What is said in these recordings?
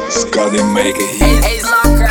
Scotty make it Hey, hit. hey, locker.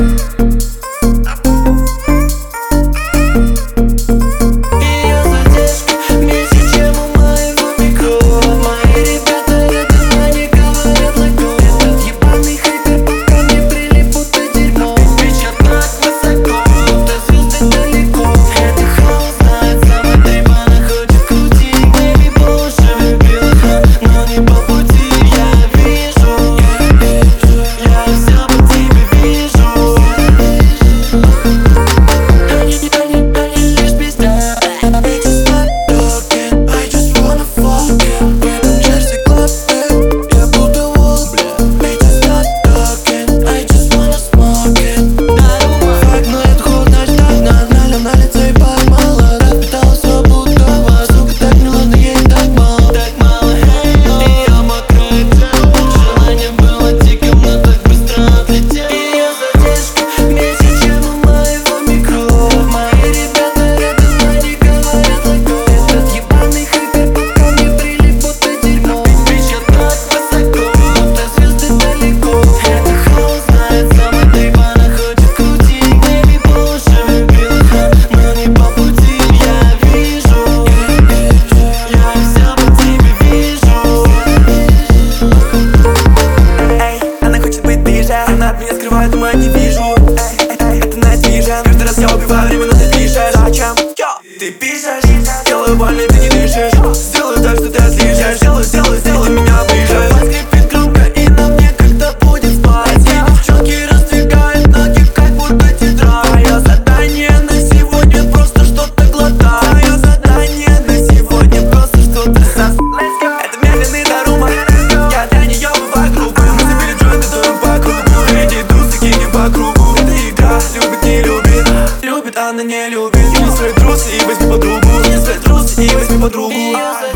Она от меня скрывает, но я не вижу. Это Night Vision. Каждый раз я убиваю время, но ты пишешь. Зачем? Ты пишешь. Делаю больно, ты не дышишь. Сделаю так, что ты отличишь. Сделай меня ближе. Скрипит громко, и на мне как-то будет спать. И девчонки раздвигают ноги, как будто тетрадь. Твое задание на сегодня просто что-то глотать. Твое задание на сегодня просто что-то сосать. Это медленный Дарума. Я для нее бываю грубым. Мы забили джойнты, дуем по кругу. Эти тусы кинем по кругу. Это игра, любит, не любит. Любит, она не любит. Не свои трусы и возьми подругу. Не свои трусы и возьми подругу.